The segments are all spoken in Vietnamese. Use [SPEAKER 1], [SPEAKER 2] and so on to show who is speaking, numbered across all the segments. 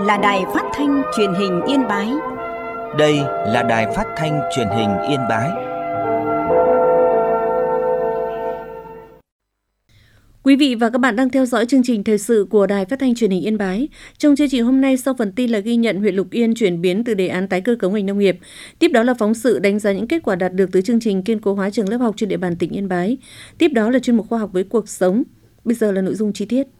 [SPEAKER 1] là Đài Phát thanh Truyền hình Yên Bái.
[SPEAKER 2] Đây là Đài Phát thanh Truyền hình Yên Bái.
[SPEAKER 3] Quý vị và các bạn đang theo dõi chương trình thời sự của Đài Phát thanh Truyền hình Yên Bái. Trong chương trình hôm nay, sau phần tin là ghi nhận huyện Lục Yên chuyển biến từ đề án tái cơ cấu ngành nông nghiệp. Tiếp đó là phóng sự đánh giá những kết quả đạt được từ chương trình kiên cố hóa trường lớp học trên địa bàn tỉnh Yên Bái. Tiếp đó là chuyên mục khoa học với cuộc sống. Bây giờ là nội dung chi tiết.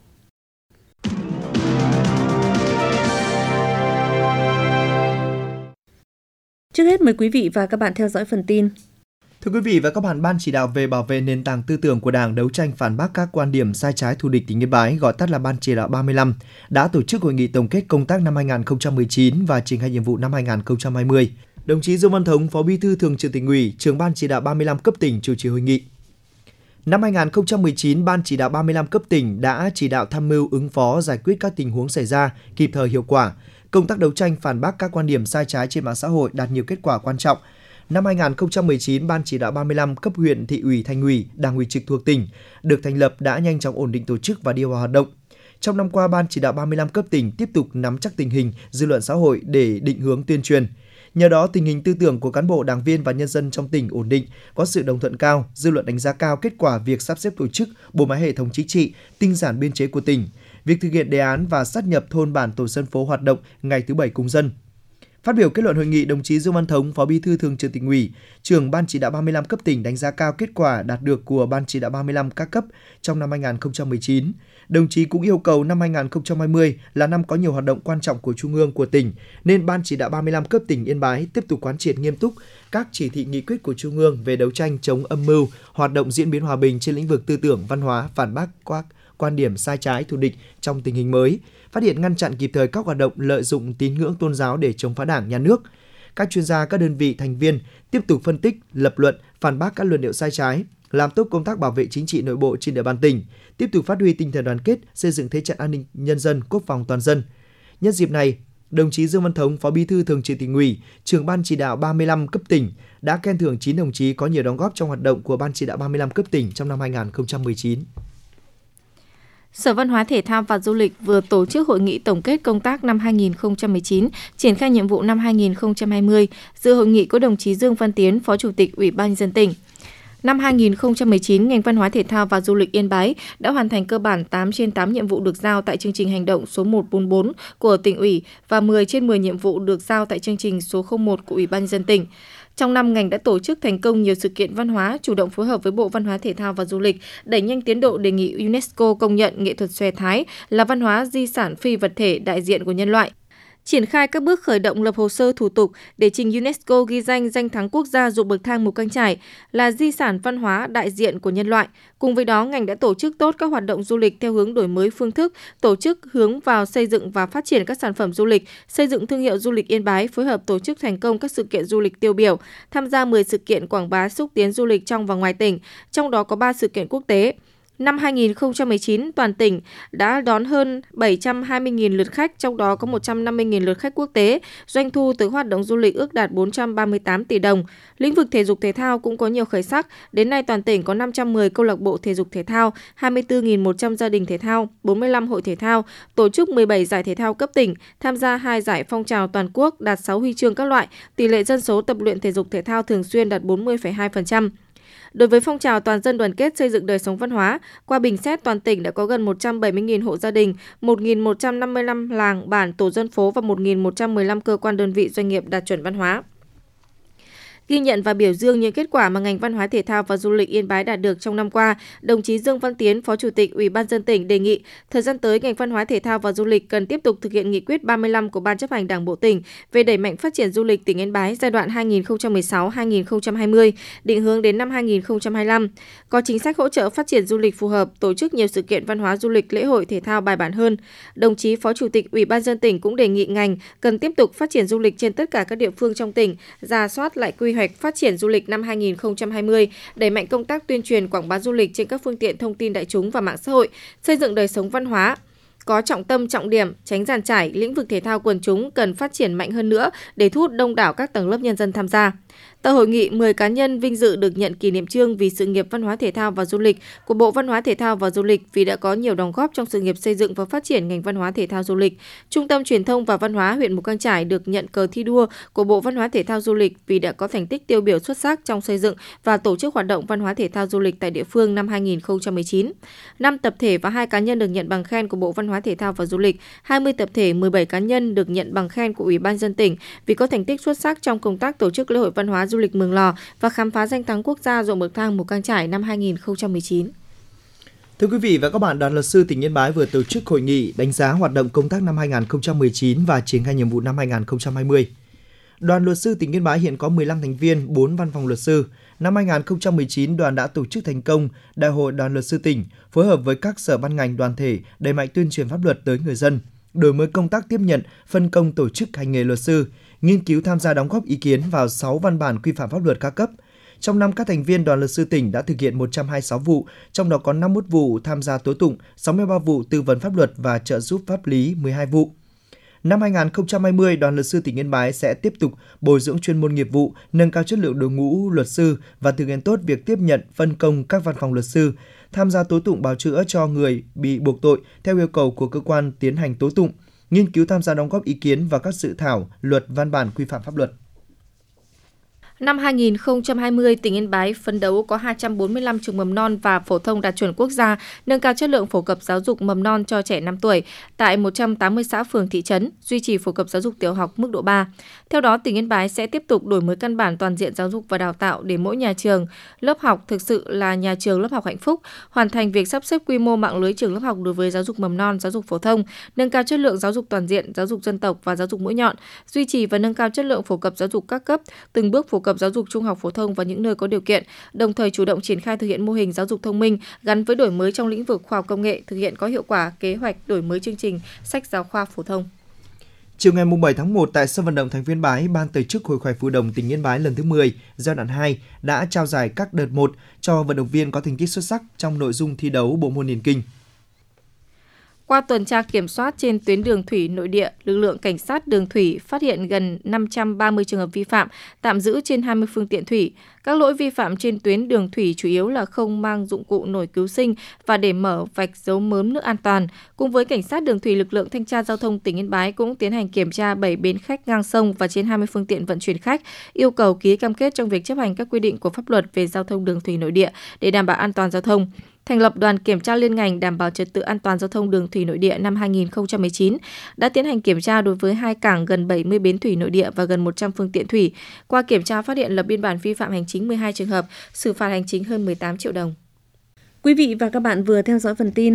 [SPEAKER 3] Trước hết mời quý vị và các bạn theo dõi phần tin.
[SPEAKER 4] Thưa quý vị và các bạn, Ban chỉ đạo về bảo vệ nền tảng tư tưởng của Đảng, đấu tranh phản bác các quan điểm sai trái thù địch tỉnh Yên Bái, gọi tắt là Ban chỉ đạo 35, đã tổ chức hội nghị tổng kết công tác năm 2019 và triển khai nhiệm vụ năm 2020. Đồng chí Dương Văn Thống, Phó Bí thư Thường trực Tỉnh ủy, trưởng Ban chỉ đạo 35 cấp tỉnh chủ trì hội nghị. Năm 2019, Ban chỉ đạo 35 cấp tỉnh đã chỉ đạo tham mưu ứng phó giải quyết các tình huống xảy ra kịp thời hiệu quả. Công tác đấu tranh phản bác các quan điểm sai trái trên mạng xã hội đạt nhiều kết quả quan trọng. Năm 2019, Ban chỉ đạo 35 cấp huyện, thị ủy, thành ủy, đảng ủy trực thuộc tỉnh được thành lập đã nhanh chóng ổn định tổ chức và đi vào hoạt động. Trong năm qua, Ban chỉ đạo 35 cấp tỉnh tiếp tục nắm chắc tình hình, dư luận xã hội để định hướng tuyên truyền. Nhờ đó, tình hình tư tưởng của cán bộ, đảng viên và nhân dân trong tỉnh ổn định, có sự đồng thuận cao, dư luận đánh giá cao kết quả việc sắp xếp tổ chức, bộ máy hệ thống chính trị, tinh giản biên chế của tỉnh, việc thực hiện đề án và sát nhập thôn bản tổ dân phố hoạt động ngày thứ 7 cùng dân. Phát biểu kết luận hội nghị, đồng chí Dương Văn Thống, Phó Bí thư Thường trực Tỉnh ủy, trưởng Ban chỉ đạo 35 cấp tỉnh đánh giá cao kết quả đạt được của Ban chỉ đạo 35 các cấp trong năm 2019. Đồng chí cũng yêu cầu năm 2020 là năm có nhiều hoạt động quan trọng của Trung ương, của tỉnh, nên Ban chỉ đạo 35 cấp tỉnh Yên Bái tiếp tục quán triệt nghiêm túc các chỉ thị nghị quyết của Trung ương về đấu tranh chống âm mưu, hoạt động diễn biến hòa bình trên lĩnh vực tư tưởng, văn hóa, phản bác các quan điểm sai trái thù địch trong tình hình mới, phát hiện ngăn chặn kịp thời các hoạt động lợi dụng tín ngưỡng tôn giáo để chống phá Đảng, Nhà nước. Các chuyên gia, các đơn vị thành viên tiếp tục phân tích, lập luận, phản bác các luận điệu sai trái, làm tốt công tác bảo vệ chính trị nội bộ trên địa bàn tỉnh, tiếp tục phát huy tinh thần đoàn kết, xây dựng thế trận an ninh nhân dân, quốc phòng toàn dân. Nhân dịp này, đồng chí Dương Văn Thống, Phó Bí thư Thường trực Tỉnh ủy, trưởng Ban chỉ đạo 35 cấp tỉnh đã khen thưởng 9 đồng chí có nhiều đóng góp trong hoạt động của Ban chỉ đạo 35 cấp tỉnh trong năm 2019.
[SPEAKER 5] Sở Văn hóa Thể thao và Du lịch vừa tổ chức hội nghị tổng kết công tác năm 2019, triển khai nhiệm vụ năm 2020. Dự hội nghị có đồng chí Dương Văn Tiến, Phó Chủ tịch Ủy ban nhân dân tỉnh. Năm 2019, ngành Văn hóa Thể thao và Du lịch Yên Bái đã hoàn thành cơ bản 8 trên 8 nhiệm vụ được giao tại chương trình hành động số 144 của tỉnh ủy và 10 trên 10 nhiệm vụ được giao tại chương trình số 01 của Ủy ban nhân dân tỉnh. Trong năm, ngành đã tổ chức thành công nhiều sự kiện văn hóa, chủ động phối hợp với Bộ Văn hóa Thể thao và Du lịch, đẩy nhanh tiến độ đề nghị UNESCO công nhận nghệ thuật xòe Thái là văn hóa di sản phi vật thể đại diện của nhân loại. Triển khai các bước khởi động lập hồ sơ thủ tục để trình UNESCO ghi danh thắng quốc gia ruộng bậc thang Mù Căng Chải là di sản văn hóa đại diện của nhân loại. Cùng với đó, ngành đã tổ chức tốt các hoạt động du lịch theo hướng đổi mới phương thức, tổ chức hướng vào xây dựng và phát triển các sản phẩm du lịch, xây dựng thương hiệu du lịch Yên Bái, phối hợp tổ chức thành công các sự kiện du lịch tiêu biểu, tham gia 10 sự kiện quảng bá xúc tiến du lịch trong và ngoài tỉnh, trong đó có 3 sự kiện quốc tế. Năm 2019, toàn tỉnh đã đón hơn 720.000 lượt khách, trong đó có 150.000 lượt khách quốc tế. Doanh thu từ hoạt động du lịch ước đạt 438 tỷ đồng. Lĩnh vực thể dục thể thao cũng có nhiều khởi sắc. Đến nay, toàn tỉnh có 510 câu lạc bộ thể dục thể thao, 24.100 gia đình thể thao, 45 hội thể thao, tổ chức 17 giải thể thao cấp tỉnh, tham gia 2 giải phong trào toàn quốc, đạt 6 huy chương các loại. Tỷ lệ dân số tập luyện thể dục thể thao thường xuyên đạt 40,2%. Đối với phong trào toàn dân đoàn kết xây dựng đời sống văn hóa, qua bình xét toàn tỉnh đã có gần 170.000 hộ gia đình, 1.155 làng, bản, tổ dân phố và 1.115 cơ quan đơn vị doanh nghiệp đạt chuẩn văn hóa. Ghi nhận và biểu dương những kết quả mà ngành Văn hóa Thể thao và Du lịch Yên Bái đạt được trong năm qua, đồng chí Dương Văn Tiến, Phó Chủ tịch Ủy ban nhân dân tỉnh đề nghị thời gian tới ngành Văn hóa Thể thao và Du lịch cần tiếp tục thực hiện nghị quyết 35 của Ban chấp hành Đảng bộ tỉnh về đẩy mạnh phát triển du lịch tỉnh Yên Bái giai đoạn 2016-2020, định hướng đến năm 2025, có chính sách hỗ trợ phát triển du lịch phù hợp, tổ chức nhiều sự kiện văn hóa du lịch, lễ hội thể thao bài bản hơn. Đồng chí Phó Chủ tịch Ủy ban nhân dân tỉnh cũng đề nghị ngành cần tiếp tục phát triển du lịch trên tất cả các địa phương trong tỉnh, rà soát lại quy hoạch phát triển du lịch năm 2020, đẩy mạnh công tác tuyên truyền quảng bá du lịch trên các phương tiện thông tin đại chúng và mạng xã hội, xây dựng đời sống văn hóa có trọng tâm trọng điểm, tránh giàn trải. Lĩnh vực thể thao quần chúng cần phát triển mạnh hơn nữa để thu hút đông đảo các tầng lớp nhân dân tham gia. Tại hội nghị, 10 cá nhân vinh dự được nhận kỷ niệm chương vì sự nghiệp văn hóa thể thao và du lịch của Bộ Văn hóa Thể thao và Du lịch vì đã có nhiều đóng góp trong sự nghiệp xây dựng và phát triển ngành văn hóa thể thao du lịch. Trung tâm Truyền thông và Văn hóa huyện Mù Cang Chải được nhận cờ thi đua của Bộ Văn hóa Thể thao Du lịch vì đã có thành tích tiêu biểu xuất sắc trong xây dựng và tổ chức hoạt động văn hóa thể thao du lịch tại địa phương năm 2019. 5 tập thể và 2 cá nhân được nhận bằng khen của Bộ Văn hóa Thể thao và Du lịch, 20 tập thể, 17 cá nhân được nhận bằng khen của Ủy ban nhân dân tỉnh vì có thành tích xuất sắc trong công tác tổ chức lễ hội văn hóa du lịch Mường Lò và khám phá danh thắng quốc gia ruộng bậc thang Mù Cang Chải năm 2019.
[SPEAKER 4] Thưa quý vị và các bạn, Đoàn luật sư tỉnh Yên Bái vừa tổ chức hội nghị đánh giá hoạt động công tác năm 2019 và triển khai nhiệm vụ năm 2020. Đoàn luật sư tỉnh Yên Bái hiện có 15 thành viên, 4 văn phòng luật sư. Năm 2019, đoàn đã tổ chức thành công Đại hội Đoàn luật sư tỉnh, phối hợp với các sở ban ngành đoàn thể đẩy mạnh tuyên truyền pháp luật tới người dân, đổi mới công tác tiếp nhận, phân công tổ chức hành nghề luật sư, nghiên cứu tham gia đóng góp ý kiến vào 6 văn bản quy phạm pháp luật các cấp. Trong năm, các thành viên Đoàn luật sư tỉnh đã thực hiện 126 vụ, trong đó có 51 vụ tham gia tố tụng, 63 vụ tư vấn pháp luật và trợ giúp pháp lý 12 vụ. Năm 2020, Đoàn luật sư tỉnh Yên Bái sẽ tiếp tục bồi dưỡng chuyên môn nghiệp vụ, nâng cao chất lượng đội ngũ luật sư và thực hiện tốt việc tiếp nhận, phân công các văn phòng luật sư, tham gia tố tụng bào chữa cho người bị buộc tội theo yêu cầu của cơ quan tiến hành tố tụng, nghiên cứu tham gia đóng góp ý kiến vào các dự thảo, luật, văn bản quy phạm pháp luật.
[SPEAKER 5] Năm 2020, tỉnh Yên Bái phấn đấu có 245 trường mầm non và phổ thông đạt chuẩn quốc gia, nâng cao chất lượng phổ cập giáo dục mầm non cho trẻ 5 tuổi tại 180 xã phường thị trấn, duy trì phổ cập giáo dục tiểu học mức độ 3. Theo đó, tỉnh Yên Bái sẽ tiếp tục đổi mới căn bản toàn diện giáo dục và đào tạo để mỗi nhà trường, lớp học thực sự là nhà trường lớp học hạnh phúc, hoàn thành việc sắp xếp quy mô mạng lưới trường lớp học đối với giáo dục mầm non, giáo dục phổ thông, nâng cao chất lượng giáo dục toàn diện, giáo dục dân tộc và giáo dục mũi nhọn, duy trì và nâng cao chất lượng phổ cập giáo dục các cấp, từng bước phổ cập giáo dục trung học phổ thông và những nơi có điều kiện, đồng thời chủ động triển khai thực hiện mô hình giáo dục thông minh gắn với đổi mới trong lĩnh vực khoa học công nghệ, thực hiện có hiệu quả kế hoạch đổi mới chương trình sách giáo khoa phổ thông.
[SPEAKER 4] Chiều ngày 7 tháng 1 tại sân vận động thành phố Yên Bái, Ban tổ chức Hội khỏe phù đồng tỉnh Yên Bái lần thứ 10, giai đoạn 2 đã trao giải các đợt 1 cho vận động viên có thành tích xuất sắc trong nội dung thi đấu bộ môn điền kinh.
[SPEAKER 5] Qua tuần tra kiểm soát trên tuyến đường thủy nội địa, lực lượng cảnh sát đường thủy phát hiện gần 530 trường hợp vi phạm, tạm giữ trên 20 phương tiện thủy. Các lỗi vi phạm trên tuyến đường thủy chủ yếu là không mang dụng cụ nổi cứu sinh và để mở vạch giấu mớm nước an toàn. Cùng với cảnh sát đường thủy, lực lượng thanh tra giao thông tỉnh Yên Bái cũng tiến hành kiểm tra 7 bến khách ngang sông và trên 20 phương tiện vận chuyển khách, yêu cầu ký cam kết trong việc chấp hành các quy định của pháp luật về giao thông đường thủy nội địa để đảm bảo an toàn giao thông. Thành lập đoàn kiểm tra liên ngành đảm bảo trật tự an toàn giao thông đường thủy nội địa năm 2019 đã tiến hành kiểm tra đối với 2 cảng, gần 70 bến thủy nội địa và gần 100 phương tiện thủy. Qua kiểm tra phát hiện lập biên bản vi phạm hành chính 12 trường hợp, xử phạt hành chính hơn 18 triệu đồng.
[SPEAKER 3] Quý vị và các bạn vừa theo dõi phần tin.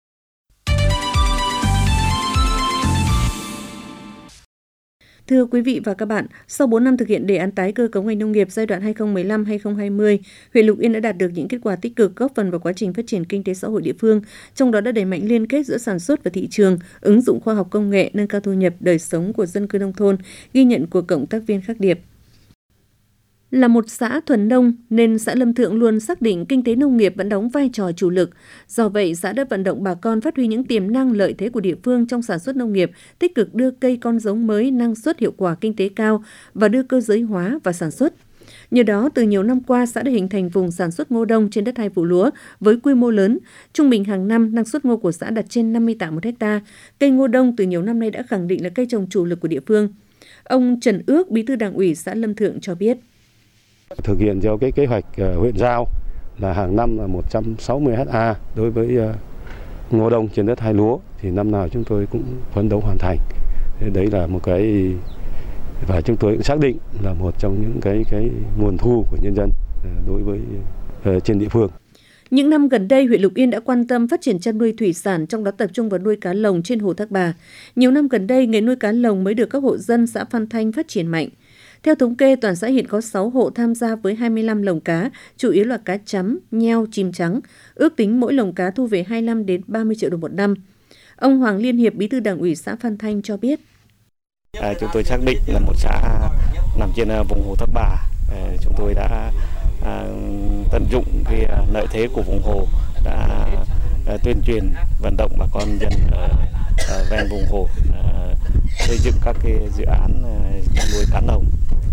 [SPEAKER 3] Thưa quý vị và các bạn, sau 4 năm thực hiện đề án tái cơ cấu ngành nông nghiệp giai đoạn 2015-2020, huyện Lục Yên đã đạt được những kết quả tích cực góp phần vào quá trình phát triển kinh tế xã hội địa phương, trong đó đã đẩy mạnh liên kết giữa sản xuất và thị trường, ứng dụng khoa học công nghệ, nâng cao thu nhập đời sống của dân cư nông thôn, ghi nhận của cộng tác viên Khắc Điệp. Là một xã thuần nông nên xã Lâm Thượng luôn xác định kinh tế nông nghiệp vẫn đóng vai trò chủ lực. Do vậy, xã đã vận động bà con phát huy những tiềm năng lợi thế của địa phương trong sản xuất nông nghiệp, tích cực đưa cây con giống mới năng suất hiệu quả kinh tế cao và đưa cơ giới hóa vào sản xuất. Nhờ đó, từ nhiều năm qua, xã đã hình thành vùng sản xuất ngô đông trên đất 2 vụ lúa với quy mô lớn. Trung bình hàng năm, năng suất ngô của xã đạt trên 50 tạ một hectare. Cây ngô đông từ nhiều năm nay đã khẳng định là cây trồng chủ lực của địa phương. Ông Trần Ước, Bí thư Đảng ủy xã Lâm Thượng cho biết.
[SPEAKER 6] Thực hiện theo cái kế hoạch huyện giao là hàng năm là 160 ha đối với ngô đông trên đất 2 lúa, thì năm nào chúng tôi cũng phấn đấu hoàn thành. Đấy là một cái, và chúng tôi cũng xác định là một trong những cái nguồn thu của nhân dân đối với trên địa phương.
[SPEAKER 3] Những năm gần đây, huyện Lục Yên đã quan tâm phát triển chăn nuôi thủy sản, trong đó tập trung vào nuôi cá lồng trên hồ Thác Bà. Nhiều năm gần đây, nghề nuôi cá lồng mới được các hộ dân xã Phan Thanh phát triển mạnh. Theo thống kê, toàn xã hiện có 6 hộ tham gia với 25 lồng cá, chủ yếu là cá chấm, nheo, chim trắng. Ước tính mỗi lồng cá thu về 25 đến 30 triệu đồng một năm. Ông Hoàng Liên Hiệp, Bí thư Đảng ủy xã Phan Thanh cho biết.
[SPEAKER 7] Chúng tôi xác định là một xã nằm trên vùng hồ Thác Bà. Chúng tôi đã tận dụng cái lợi thế của vùng hồ, đã tuyên truyền vận động bà con dân ở ven vùng hồ xây dựng các cái dự án chăn nuôi cá lồng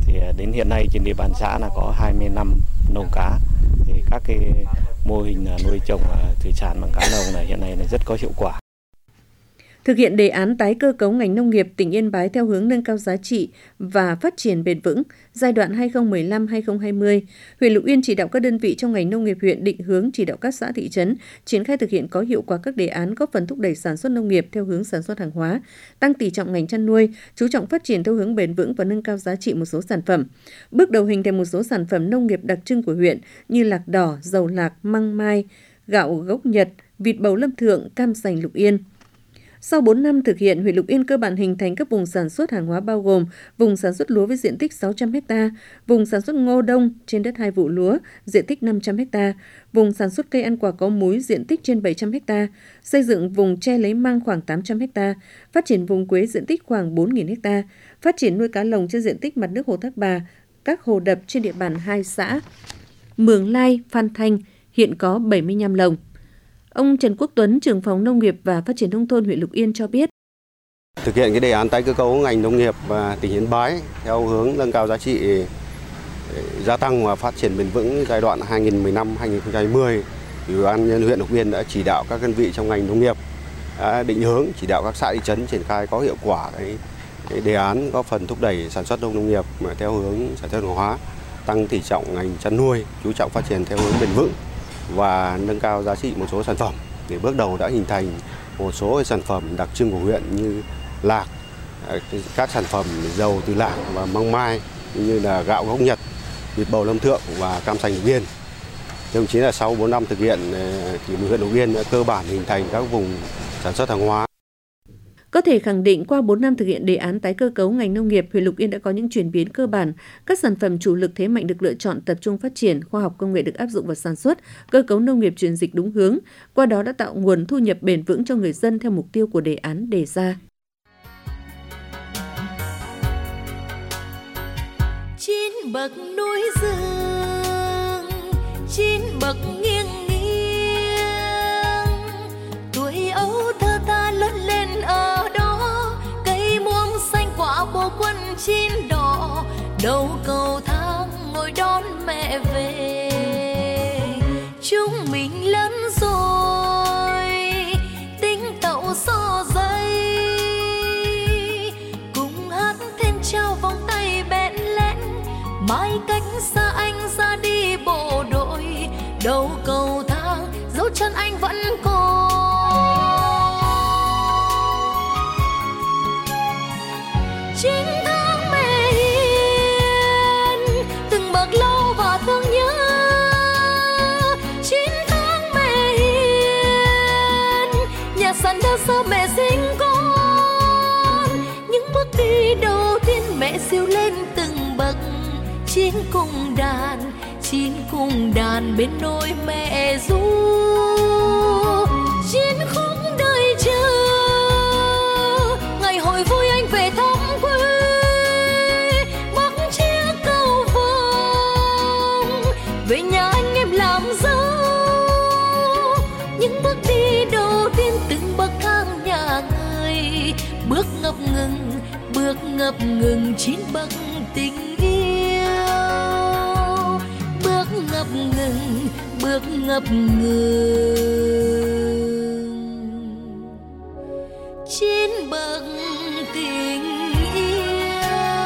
[SPEAKER 7] Thì đến hiện nay trên địa bàn xã là có 25 lồng cá. Thì các cái mô hình nuôi trồng thủy sản bằng cá lồng này hiện nay là rất có hiệu quả.
[SPEAKER 3] Thực hiện đề án tái cơ cấu ngành nông nghiệp tỉnh Yên Bái theo hướng nâng cao giá trị và phát triển bền vững giai đoạn 2015-2020, huyện Lục Yên chỉ đạo các đơn vị trong ngành nông nghiệp huyện định hướng chỉ đạo các xã thị trấn triển khai thực hiện có hiệu quả các đề án góp phần thúc đẩy sản xuất nông nghiệp theo hướng sản xuất hàng hóa, tăng tỷ trọng ngành chăn nuôi, chú trọng phát triển theo hướng bền vững và nâng cao giá trị một số sản phẩm. Bước đầu hình thành một số sản phẩm nông nghiệp đặc trưng của huyện như lạc đỏ, dầu lạc, măng mai, gạo gốc Nhật, vịt bầu Lâm Thượng, cam sành Lục Yên. Sau 4 năm thực hiện, huyện Lục Yên cơ bản hình thành các vùng sản xuất hàng hóa bao gồm vùng sản xuất lúa với diện tích 600 ha, vùng sản xuất ngô đông trên đất 2 vụ lúa, diện tích 500 ha, vùng sản xuất cây ăn quả có múi diện tích trên 700 ha, xây dựng vùng tre lấy măng khoảng 800 ha, phát triển vùng quế diện tích khoảng 4.000 ha, phát triển nuôi cá lồng trên diện tích mặt nước hồ Thác Bà, các hồ đập trên địa bàn 2 xã Mường Lai, Phan Thanh hiện có 75 lồng. Ông Trần Quốc Tuấn, trưởng phòng Nông nghiệp và Phát triển nông thôn huyện Lục Yên cho biết.
[SPEAKER 8] Thực hiện cái đề án tái cơ cấu ngành nông nghiệp và tỉnh Yên Bái theo hướng nâng cao giá trị, gia tăng và phát triển bền vững giai đoạn 2015-2020, Ủy ban nhân dân huyện Lục Yên đã chỉ đạo các đơn vị trong ngành nông nghiệp đã định hướng chỉ đạo các xã thị trấn triển khai có hiệu quả cái đề án góp phần thúc đẩy sản xuất nông nghiệp theo hướng sản xuất hàng hóa, tăng tỷ trọng ngành chăn nuôi, chú trọng phát triển theo hướng bền vững và nâng cao giá trị một số sản phẩm. Để bước đầu đã hình thành một số sản phẩm đặc trưng của huyện như lạc, các sản phẩm dầu từ lạc và măng mai như là gạo gốc Nhật, vịt bầu Lâm Thượng và cam sành Lục Yên. Thậm chí là sau 4 năm thực hiện thì huyện Lục Yên đã cơ bản hình thành các vùng sản xuất hàng hóa.
[SPEAKER 3] Có thể khẳng định qua 4 năm thực hiện đề án tái cơ cấu ngành nông nghiệp, huyện Lục Yên đã có những chuyển biến cơ bản. Các sản phẩm chủ lực thế mạnh được lựa chọn tập trung phát triển, khoa học công nghệ được áp dụng vào sản xuất, cơ cấu nông nghiệp chuyển dịch đúng hướng. Qua đó đã tạo nguồn thu nhập bền vững cho người dân theo mục tiêu của đề án đề ra.
[SPEAKER 9] 9 bậc núi rừng, 9 bậc nghiêng nghiêng, tuổi ấu thơ ta lớn lên ở đó, cây muông xanh quả bồ quân chín đỏ, đầu cầu thang ngồi đón mẹ về. Chúng mình lớn rồi, tính tậu so dây, cùng hát thêm trao vòng tay bẽn lẽn, mai cách xa anh ra đi bộ đội, đầu cầu thang dấu chân anh vẫn còn. 9 tháng mẹ hiền, từng bậc lâu và thương nhớ. 9 tháng mẹ hiền, nhà sàn đơn sơ mẹ sinh con. Những bước đi đầu tiên mẹ siêu lên từng bậc. 9 cùng đàn bên nôi mẹ ru. 9 khúc đời chờ, ngày hội vui anh về thăm quê. Bắc chiếc cầu vồng, về nhà anh em làm dâu. Những bước đi đầu tiên từng bậc thang nhà người, bước ngập ngừng 9 bậc tình yêu. Bước ngập ngừng 9 bậc tình yêu.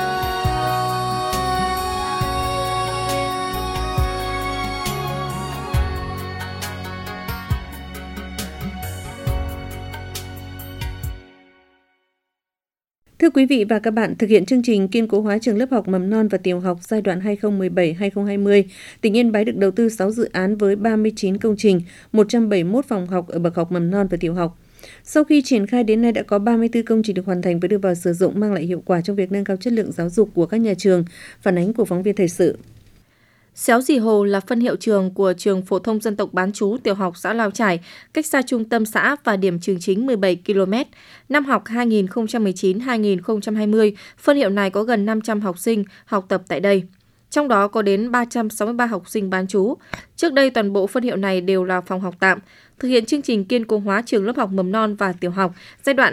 [SPEAKER 3] Thưa quý vị và các bạn, thực hiện chương trình kiên cố hóa trường lớp học mầm non và tiểu học giai đoạn 2017-2020, tỉnh Yên Bái được đầu tư 6 dự án với 39 công trình, 171 phòng học ở bậc học mầm non và tiểu học. Sau khi triển khai đến nay đã có 34 công trình được hoàn thành và đưa vào sử dụng, mang lại hiệu quả trong việc nâng cao chất lượng giáo dục của các nhà trường. Phản ánh của phóng viên thời sự.
[SPEAKER 5] Xéo Dì Hồ là phân hiệu trường của trường phổ thông dân tộc bán trú tiểu học xã Lao Trải, cách xa trung tâm xã và điểm trường chính 17 km. Năm học 2019-2020, phân hiệu này có gần 500 học sinh học tập tại đây. trong đó có đến 363 học sinh bán trú. Trước đây toàn bộ phân hiệu này đều là phòng học tạm. Thực hiện chương trình kiên cố hóa trường lớp học mầm non và tiểu học giai đoạn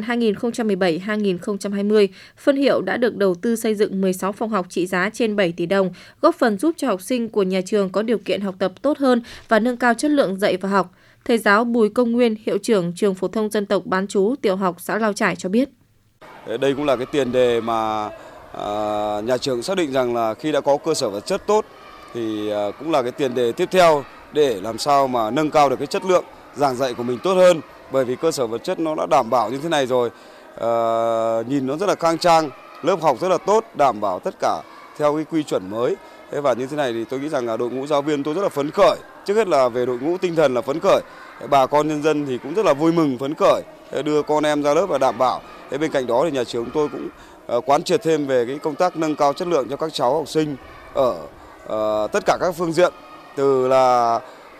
[SPEAKER 5] 2017-2020, phân hiệu đã được đầu tư xây dựng 16 phòng học trị giá trên 7 tỷ đồng, góp phần giúp cho học sinh của nhà trường có điều kiện học tập tốt hơn và nâng cao chất lượng dạy và học. Thầy giáo Bùi Công Nguyên, hiệu trưởng trường phổ thông dân tộc bán trú tiểu học xã Lao Trải cho biết.
[SPEAKER 10] Đây cũng là cái tiền đề mà nhà trường xác định rằng là khi đã có cơ sở vật chất tốt thì cũng là cái tiền đề tiếp theo để làm sao mà nâng cao được cái chất lượng giảng dạy của mình tốt hơn, bởi vì cơ sở vật chất nó đã đảm bảo như thế này rồi, nhìn nó rất là khang trang, lớp học rất là tốt, đảm bảo tất cả theo cái quy chuẩn mới. Thế và như thế này thì tôi nghĩ rằng là đội ngũ giáo viên tôi rất là phấn khởi. Trước hết là về đội ngũ tinh thần là phấn khởi, bà con nhân dân thì cũng rất là vui mừng phấn khởi đưa con em ra lớp và đảm bảo. Thế bên cạnh đó thì nhà trường tôi cũng quán triệt thêm về cái công tác nâng cao chất lượng cho các cháu học sinh ở tất cả các phương diện, từ là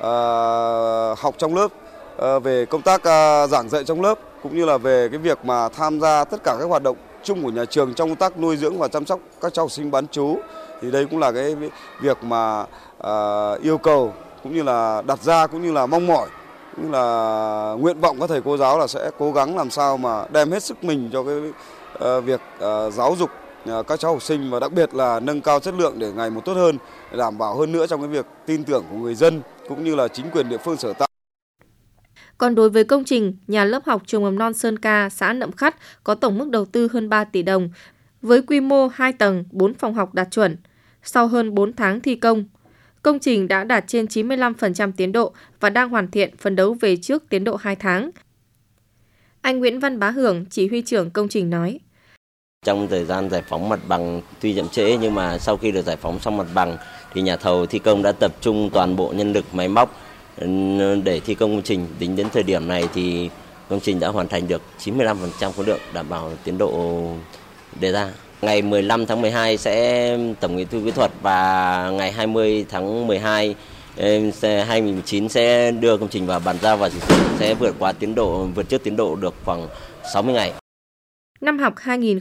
[SPEAKER 10] học trong lớp, về công tác giảng dạy trong lớp, cũng như là về cái việc mà tham gia tất cả các hoạt động chung của nhà trường trong công tác nuôi dưỡng và chăm sóc các cháu học sinh bán trú. Thì đây cũng là cái việc mà yêu cầu cũng như là đặt ra, cũng như là mong mỏi, cũng là nguyện vọng các thầy cô giáo là sẽ cố gắng làm sao mà đem hết sức mình cho cái việc giáo dục các cháu học sinh, và đặc biệt là nâng cao chất lượng để ngày một tốt hơn, để đảm bảo hơn nữa trong cái việc tin tưởng của người dân cũng như là chính quyền địa phương sở tại.
[SPEAKER 5] Còn đối với công trình nhà lớp học trường mầm non Sơn Ca, xã Nậm Khắt có tổng mức đầu tư hơn 3 tỷ đồng, với quy mô 2 tầng, 4 phòng học đạt chuẩn. Sau hơn 4 tháng thi công trình đã đạt trên 95% tiến độ và đang hoàn thiện, phấn đấu về trước tiến độ 2 tháng. Anh Nguyễn Văn Bá Hưởng, chỉ huy trưởng công trình nói.
[SPEAKER 11] Trong thời gian giải phóng mặt bằng tuy chậm trễ, nhưng mà sau khi được giải phóng xong mặt bằng thì nhà thầu thi công đã tập trung toàn bộ nhân lực máy móc để thi công công trình. Tính đến thời điểm này thì công trình đã hoàn thành được 95% khối lượng, đảm bảo tiến độ đề ra. Ngày 15 tháng 12 sẽ tổng nghiệm thu kỹ thuật và ngày 20 tháng 12 2019 sẽ đưa công trình vào bàn giao và sử dụng, sẽ vượt trước tiến độ được khoảng 60 ngày.
[SPEAKER 5] Năm học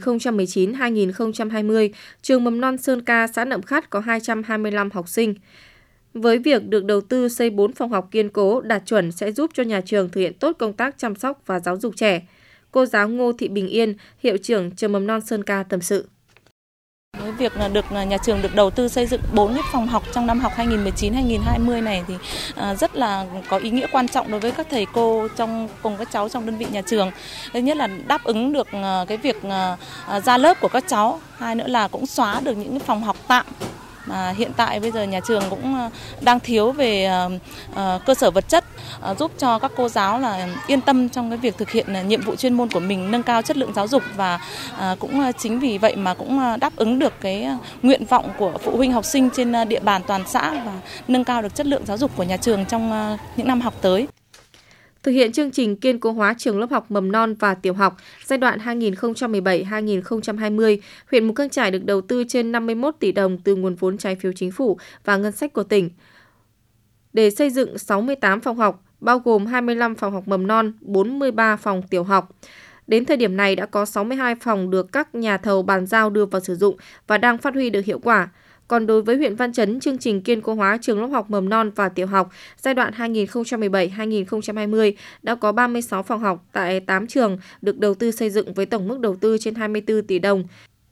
[SPEAKER 5] 2019-2020, trường mầm non Sơn Ca, xã Nậm Khắt có 225 học sinh. Với việc được đầu tư xây 4 phòng học kiên cố đạt chuẩn sẽ giúp cho nhà trường thực hiện tốt công tác chăm sóc và giáo dục trẻ. Cô giáo Ngô Thị Bình Yên, hiệu trưởng trường mầm non Sơn Ca tâm sự.
[SPEAKER 12] Với việc nhà trường được đầu tư xây dựng 4 cái phòng học trong năm học 2019-2020 này thì rất là có ý nghĩa quan trọng đối với các thầy cô cùng các cháu trong đơn vị nhà trường. Thứ nhất là đáp ứng được cái việc ra lớp của các cháu, hai nữa là cũng xóa được những cái phòng học tạm mà hiện tại bây giờ nhà trường cũng đang thiếu về cơ sở vật chất, giúp cho các cô giáo là yên tâm trong cái việc thực hiện nhiệm vụ chuyên môn của mình, nâng cao chất lượng giáo dục, và cũng chính vì vậy mà cũng đáp ứng được cái nguyện vọng của phụ huynh học sinh trên địa bàn toàn xã và nâng cao được chất lượng giáo dục của nhà trường trong những năm học tới.
[SPEAKER 5] Thực hiện chương trình kiên cố hóa trường lớp học mầm non và tiểu học giai đoạn 2017-2020, huyện Mù Cang Chải được đầu tư trên 51 tỷ đồng từ nguồn vốn trái phiếu chính phủ và ngân sách của tỉnh để xây dựng 68 phòng học, bao gồm 25 phòng học mầm non, 43 phòng tiểu học. Đến thời điểm này đã có 62 phòng được các nhà thầu bàn giao đưa vào sử dụng và đang phát huy được hiệu quả. Còn đối với huyện Văn Chấn, chương trình kiên cố hóa trường lớp học mầm non và tiểu học giai đoạn 2017-2020 đã có 36 phòng học tại 8 trường được đầu tư xây dựng với tổng mức đầu tư trên 24 tỷ đồng.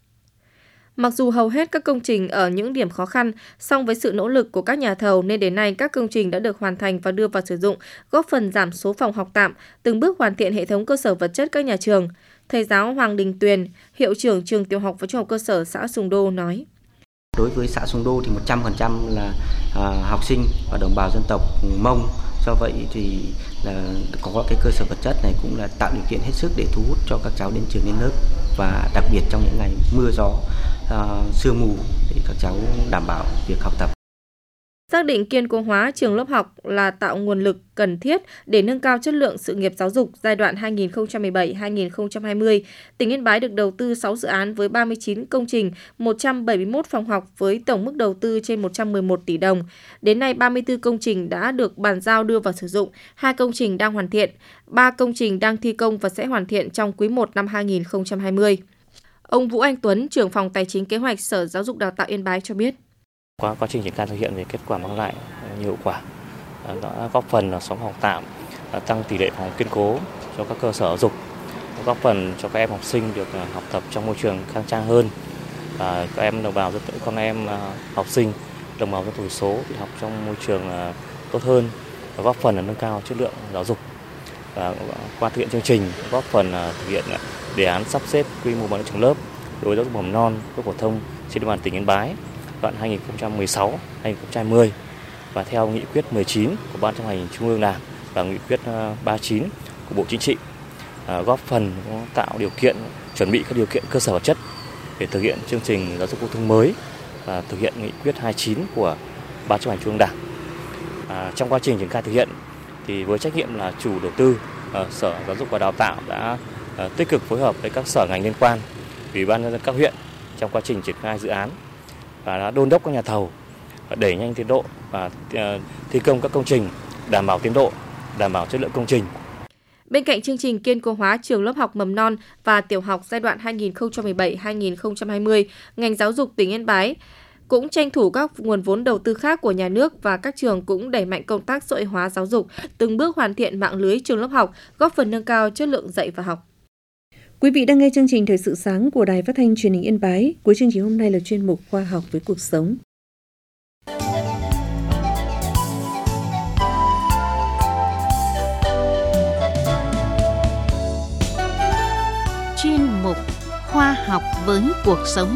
[SPEAKER 5] Mặc dù hầu hết các công trình ở những điểm khó khăn, song với sự nỗ lực của các nhà thầu nên đến nay các công trình đã được hoàn thành và đưa vào sử dụng, góp phần giảm số phòng học tạm, từng bước hoàn thiện hệ thống cơ sở vật chất các nhà trường. Thầy giáo Hoàng Đình Tuyền, hiệu trưởng trường tiểu học và trung học cơ sở xã Sùng Đô nói.
[SPEAKER 13] Đối với xã Sùng Đô thì 100% là học sinh và đồng bào dân tộc Mông. Do vậy thì là có cái cơ sở vật chất này cũng là tạo điều kiện hết sức để thu hút cho các cháu đến trường đến lớp, và đặc biệt trong những ngày mưa gió, sương mù để các cháu đảm bảo việc học tập.
[SPEAKER 5] Xác định kiên cố hóa trường lớp học là tạo nguồn lực cần thiết để nâng cao chất lượng sự nghiệp giáo dục giai đoạn 2017-2020, tỉnh Yên Bái được đầu tư 6 dự án với 39 công trình, 171 phòng học với tổng mức đầu tư trên 111 tỷ đồng. Đến nay, 34 công trình đã được bàn giao đưa vào sử dụng, 2 công trình đang hoàn thiện, 3 công trình đang thi công và sẽ hoàn thiện trong quý 1 năm 2020. Ông Vũ Anh Tuấn, trưởng phòng Tài chính Kế hoạch Sở Giáo dục Đào tạo Yên Bái cho biết.
[SPEAKER 14] Qua quá trình triển khai thực hiện thì kết quả mang lại nhiều hiệu quả, đã góp phần xóa học tạm, tăng tỷ lệ phòng học kiên cố cho các cơ sở giáo dục, góp phần cho các em học sinh được học tập trong môi trường khang trang hơn. Các em đồng bào con em học sinh đồng bào dân tộc thiểu số thì học trong môi trường tốt hơn, và góp phần nâng cao chất lượng giáo dục. Và qua thực hiện chương trình góp phần thực hiện đề án sắp xếp quy mô bán trường lớp đối với giáo dục mầm non, cấp phổ thông trên địa bàn tỉnh Yên Bái đoạn 2016-2020 và theo nghị quyết 19 của Ban Chấp hành Trung ương Đảng và nghị quyết 39 của Bộ Chính trị, góp phần tạo điều kiện, chuẩn bị các điều kiện cơ sở vật chất để thực hiện chương trình giáo dục phổ thông mới và thực hiện nghị quyết 29 của Ban Chấp hành Trung ương Đảng. Trong quá trình triển khai thực hiện thì với trách nhiệm là chủ đầu tư, Sở Giáo dục và Đào tạo đã tích cực phối hợp với các sở ngành liên quan, Ủy ban nhân dân các huyện trong quá trình triển khai dự án và đã đôn đốc các nhà thầu đẩy nhanh tiến độ và thi công các công trình đảm bảo tiến độ, đảm bảo chất lượng công trình.
[SPEAKER 5] Bên cạnh chương trình kiên cố hóa trường lớp học mầm non và tiểu học giai đoạn 2017-2020, ngành giáo dục tỉnh Yên Bái cũng tranh thủ các nguồn vốn đầu tư khác của nhà nước và các trường cũng đẩy mạnh công tác xã hội hóa giáo dục, từng bước hoàn thiện mạng lưới trường lớp học, góp phần nâng cao chất lượng dạy và học.
[SPEAKER 3] Quý vị đang nghe chương trình Thời sự sáng của Đài Phát thanh Truyền hình Yên Bái. Cuối chương trình hôm nay là chuyên mục Khoa học với cuộc sống.
[SPEAKER 1] Chuyên mục Khoa học với cuộc sống.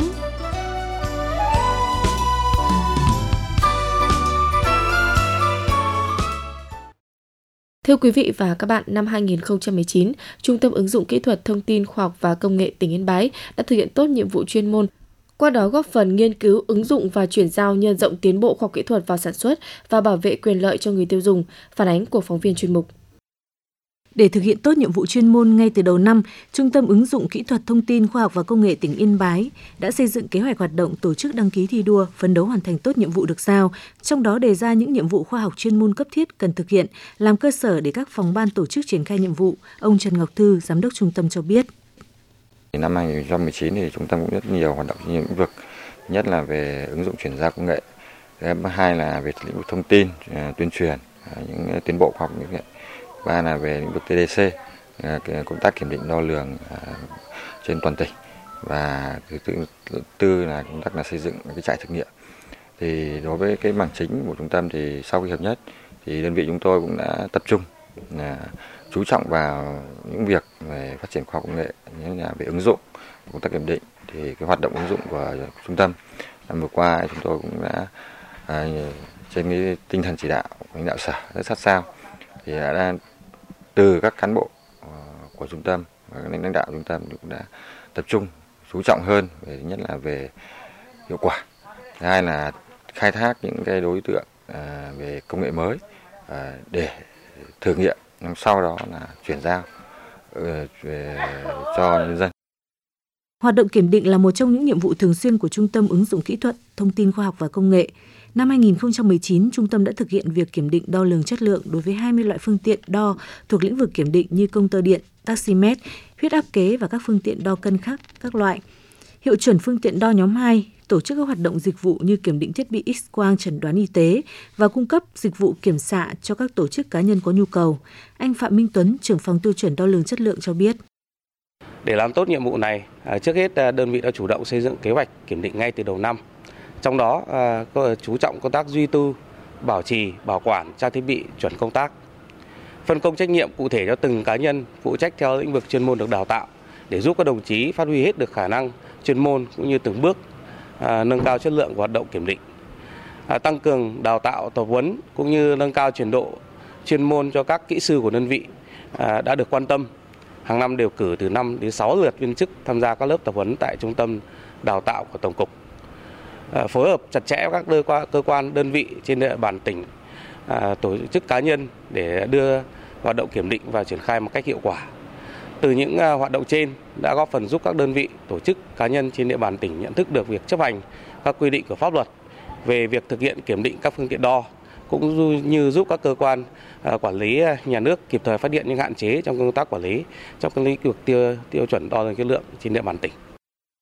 [SPEAKER 5] Thưa quý vị và các bạn, năm 2019, Trung tâm Ứng dụng Kỹ thuật Thông tin Khoa học và Công nghệ tỉnh Yên Bái đã thực hiện tốt nhiệm vụ chuyên môn, qua đó góp phần nghiên cứu, ứng dụng và chuyển giao nhân rộng tiến bộ khoa học kỹ thuật vào sản xuất và bảo vệ quyền lợi cho người tiêu dùng. Phản ánh của phóng viên chuyên mục.
[SPEAKER 15] Để thực hiện tốt nhiệm vụ chuyên môn ngay từ đầu năm, Trung tâm Ứng dụng Kỹ thuật Thông tin Khoa học và Công nghệ tỉnh Yên Bái đã xây dựng kế hoạch hoạt động, tổ chức đăng ký thi đua, phấn đấu hoàn thành tốt nhiệm vụ được giao, trong đó đề ra những nhiệm vụ khoa học chuyên môn cấp thiết cần thực hiện, làm cơ sở để các phòng ban tổ chức triển khai nhiệm vụ. Ông Trần Ngọc Thư, Giám đốc Trung tâm cho biết.
[SPEAKER 16] Năm 2019 thì trung tâm cũng rất nhiều hoạt động trên nhiều lĩnh vực, nhất là về ứng dụng chuyển giao công nghệ, thứ hai là về lĩnh vực thông tin, tuyên truyền, những tiến bộ khoa học công nghệ. Ba là về lĩnh vực TDC, công tác kiểm định đo lường trên toàn tỉnh, và thứ tư là công tác xây dựng cái trại thực nghiệm. Thì đối với cái mảng chính của trung tâm thì sau khi hợp nhất thì đơn vị chúng tôi cũng đã tập trung chú trọng vào những việc về phát triển khoa học công nghệ, như là về ứng dụng, công tác kiểm định. Thì cái hoạt động ứng dụng của trung tâm năm vừa qua chúng tôi cũng đã trên cái tinh thần chỉ đạo của lãnh đạo sở rất sát sao, thì đã từ các cán bộ của trung tâm và các lãnh đạo trung tâm cũng đã tập trung chú trọng hơn về, nhất là về hiệu quả, thứ hai là khai thác những cái đối tượng về công nghệ mới để thử nghiệm, sau đó là chuyển giao cho nhân dân.
[SPEAKER 15] Hoạt động kiểm định là một trong những nhiệm vụ thường xuyên của Trung tâm Ứng dụng Kỹ thuật Thông tin Khoa học và Công nghệ. Năm 2019, Trung tâm đã thực hiện việc kiểm định đo lường chất lượng đối với 20 loại phương tiện đo thuộc lĩnh vực kiểm định như công tơ điện, taximet, huyết áp kế và các phương tiện đo cân khác các loại. Hiệu chuẩn phương tiện đo nhóm 2, tổ chức các hoạt động dịch vụ như kiểm định thiết bị X-quang chẩn đoán y tế và cung cấp dịch vụ kiểm xạ cho các tổ chức cá nhân có nhu cầu. Anh Phạm Minh Tuấn, trưởng phòng tiêu chuẩn đo lường chất lượng cho biết.
[SPEAKER 17] Để làm tốt nhiệm vụ này, trước hết đơn vị đã chủ động xây dựng kế hoạch kiểm định ngay từ đầu năm. Trong đó chú trọng công tác duy tu, bảo trì, bảo quản trang thiết bị chuẩn công tác. Phân công trách nhiệm cụ thể cho từng cá nhân phụ trách theo lĩnh vực chuyên môn được đào tạo để giúp các đồng chí phát huy hết được khả năng chuyên môn cũng như từng bước nâng cao chất lượng của hoạt động kiểm định. Tăng cường đào tạo tập huấn cũng như nâng cao trình độ chuyên môn cho các kỹ sư của đơn vị đã được quan tâm. Hàng năm đều cử từ 5 đến 6 lượt viên chức tham gia các lớp tập huấn tại trung tâm đào tạo của Tổng cục. Phối hợp chặt chẽ với các cơ quan đơn vị trên địa bàn tỉnh, tổ chức cá nhân để đưa hoạt động kiểm định và triển khai một cách hiệu quả. Từ những hoạt động trên đã góp phần giúp các đơn vị, tổ chức cá nhân trên địa bàn tỉnh nhận thức được việc chấp hành các quy định của pháp luật về việc thực hiện kiểm định các phương tiện đo, cũng như giúp các cơ quan quản lý nhà nước kịp thời phát hiện những hạn chế trong công tác quản lý trong các lĩnh vực tiêu chuẩn đo lường chất lượng trên địa bàn tỉnh.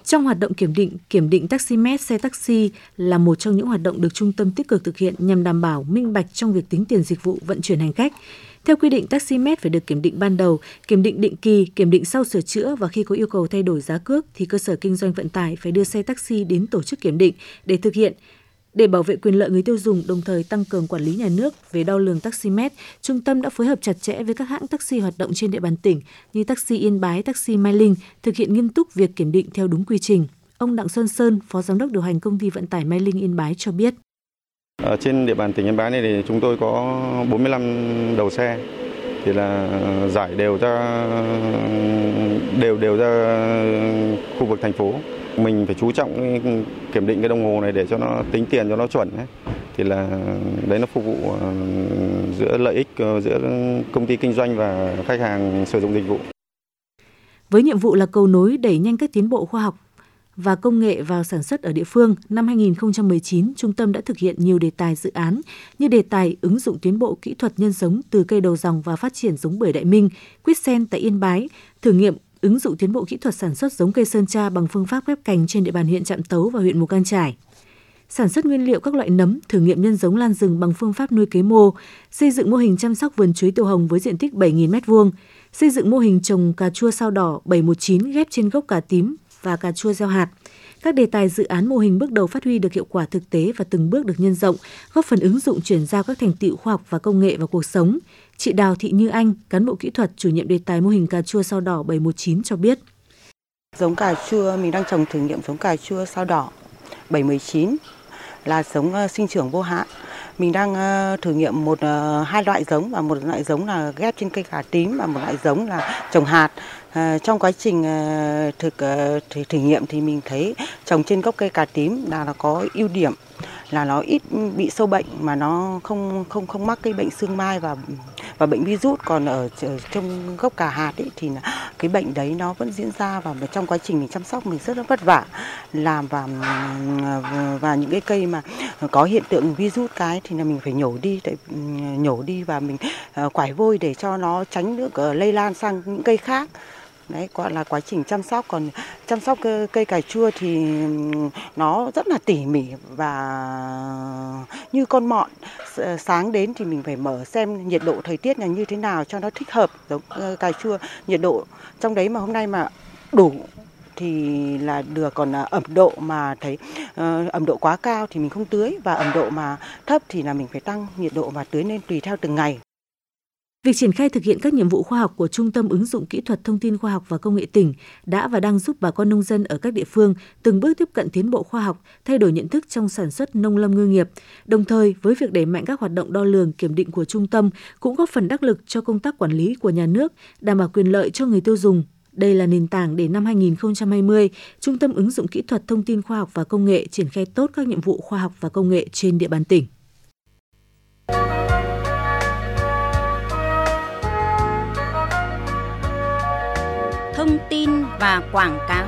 [SPEAKER 15] Trong hoạt động kiểm định taximet xe taxi là một trong những hoạt động được trung tâm tích cực thực hiện nhằm đảm bảo minh bạch trong việc tính tiền dịch vụ vận chuyển hành khách. Theo quy định, taximet phải được kiểm định ban đầu, kiểm định định kỳ, kiểm định sau sửa chữa và khi có yêu cầu thay đổi giá cước thì cơ sở kinh doanh vận tải phải đưa xe taxi đến tổ chức kiểm định để thực hiện. Để bảo vệ quyền lợi người tiêu dùng, đồng thời tăng cường quản lý nhà nước về đo lường taximet, trung tâm đã phối hợp chặt chẽ với các hãng taxi hoạt động trên địa bàn tỉnh như Taxi Yên Bái, Taxi Mai Linh, thực hiện nghiêm túc việc kiểm định theo đúng quy trình. Ông Đặng Xuân Sơn, Phó Giám đốc điều hành công ty vận tải Mai Linh Yên Bái cho biết.
[SPEAKER 18] Ở trên địa bàn tỉnh Yên Bái này thì chúng tôi có 45 đầu xe, thì là giải đều ra khu vực thành phố. Mình phải chú trọng kiểm định cái đồng hồ này để cho nó tính tiền cho nó chuẩn ấy. Thì là đấy nó phục vụ giữa lợi ích giữa công ty kinh doanh và khách hàng sử dụng dịch vụ.
[SPEAKER 15] Với nhiệm vụ là cầu nối đẩy nhanh các tiến bộ khoa học và công nghệ vào sản xuất ở địa phương, năm 2019, trung tâm đã thực hiện nhiều đề tài dự án như đề tài ứng dụng tiến bộ kỹ thuật nhân giống từ cây đầu dòng và phát triển giống bưởi Đại Minh, quýt sen tại Yên Bái, thử nghiệm ứng dụng tiến bộ kỹ thuật sản xuất giống cây sơn tra bằng phương pháp ghép cành trên địa bàn huyện Trạm Tấu và huyện Mù Cang Chải. Sản xuất nguyên liệu các loại nấm, thử nghiệm nhân giống lan rừng bằng phương pháp nuôi cấy mô, xây dựng mô hình chăm sóc vườn chuối tiêu hồng với diện tích 7.000 m2, xây dựng mô hình trồng cà chua sao đỏ 719 ghép trên gốc cà tím và cà chua gieo hạt. Các đề tài dự án mô hình bước đầu phát huy được hiệu quả thực tế và từng bước được nhân rộng, góp phần ứng dụng chuyển giao các thành tựu khoa học và công nghệ vào cuộc sống. Chị Đào Thị Như Anh, cán bộ kỹ thuật chủ nhiệm đề tài mô hình cà chua sao đỏ 719 cho biết.
[SPEAKER 19] Giống cà chua mình đang trồng thử nghiệm giống cà chua sao đỏ 719 là giống sinh trưởng vô hạn. Mình đang thử nghiệm hai loại giống, và một loại giống là ghép trên cây cà tím và một loại giống là trồng hạt. Trong quá trình thử nghiệm thì mình thấy trồng trên gốc cây cà tím là có ưu điểm là nó ít bị sâu bệnh mà nó không mắc cái bệnh xương mai và bệnh virus. Còn ở trong gốc cà hạt ấy, thì cái bệnh đấy nó vẫn diễn ra, và trong quá trình mình chăm sóc mình rất là vất vả làm, và những cái cây mà có hiện tượng virus cái thì là mình phải nhổ đi và mình quải vôi để cho nó tránh được lây lan sang những cây khác. Đấy gọi là quá trình chăm sóc. Còn chăm sóc cây cà chua thì nó rất là tỉ mỉ và như con mọn. Sáng đến thì mình phải mở xem nhiệt độ thời tiết là như thế nào cho nó thích hợp. Giống cà chua nhiệt độ trong đấy mà hôm nay mà đủ thì là được, còn ẩm độ mà thấy ẩm độ quá cao thì mình không tưới, và ẩm độ mà thấp thì là mình phải tăng nhiệt độ và tưới lên tùy theo từng ngày.
[SPEAKER 15] Việc triển khai thực hiện các nhiệm vụ khoa học của Trung tâm ứng dụng kỹ thuật thông tin khoa học và công nghệ tỉnh đã và đang giúp bà con nông dân ở các địa phương từng bước tiếp cận tiến bộ khoa học, thay đổi nhận thức trong sản xuất nông lâm ngư nghiệp. Đồng thời, với việc đẩy mạnh các hoạt động đo lường, kiểm định của trung tâm cũng góp phần đắc lực cho công tác quản lý của nhà nước, đảm bảo quyền lợi cho người tiêu dùng. Đây là nền tảng để năm 2020, Trung tâm ứng dụng kỹ thuật thông tin khoa học và công nghệ triển khai tốt các nhiệm vụ khoa học và công nghệ trên địa bàn tỉnh.
[SPEAKER 1] Thông tin và quảng cáo.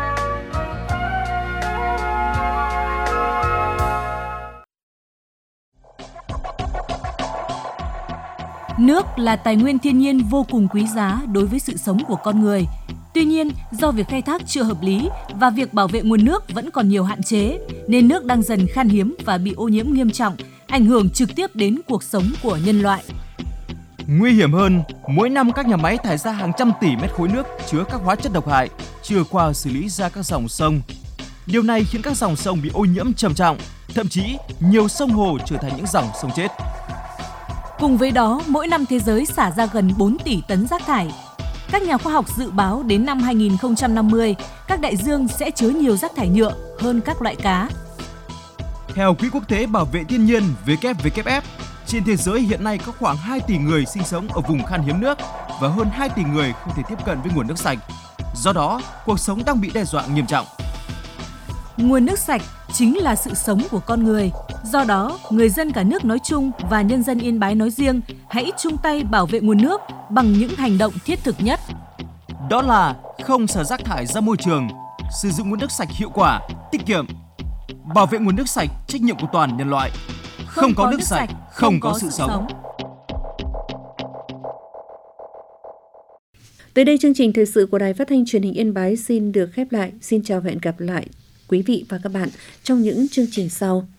[SPEAKER 20] Nước là tài nguyên thiên nhiên vô cùng quý giá đối với sự sống của con người. Tuy nhiên, do việc khai thác chưa hợp lý và việc bảo vệ nguồn nước vẫn còn nhiều hạn chế, nên nước đang dần khan hiếm và bị ô nhiễm nghiêm trọng, ảnh hưởng trực tiếp đến cuộc sống của nhân loại.
[SPEAKER 21] Nguy hiểm hơn, mỗi năm các nhà máy thải ra hàng trăm tỷ mét khối nước chứa các hóa chất độc hại chưa qua xử lý ra các dòng sông. Điều này khiến các dòng sông bị ô nhiễm trầm trọng, thậm chí nhiều sông hồ trở thành những dòng sông chết.
[SPEAKER 20] Cùng với đó, mỗi năm thế giới xả ra gần 4 tỷ tấn rác thải. Các nhà khoa học dự báo đến năm 2050, các đại dương sẽ chứa nhiều rác thải nhựa hơn các loại cá.
[SPEAKER 21] Theo Quỹ Quốc tế Bảo vệ Thiên nhiên WWF, trên thế giới hiện nay có khoảng 2 tỷ người sinh sống ở vùng khan hiếm nước và hơn 2 tỷ người không thể tiếp cận với nguồn nước sạch. Do đó, cuộc sống đang bị đe dọa nghiêm trọng.
[SPEAKER 20] Nguồn nước sạch chính là sự sống của con người. Do đó, người dân cả nước nói chung và nhân dân Yên Bái nói riêng hãy chung tay bảo vệ nguồn nước bằng những hành động thiết thực nhất.
[SPEAKER 21] Đó là không xả rác thải ra môi trường, sử dụng nguồn nước sạch hiệu quả, tiết kiệm. Bảo vệ nguồn nước sạch, trách nhiệm của toàn nhân loại. Không có nước sạch, không có sự sống.
[SPEAKER 3] Tới đây chương trình thời sự của Đài Phát thanh Truyền hình Yên Bái xin được khép lại. Xin chào và hẹn gặp lại quý vị và các bạn trong những chương trình sau.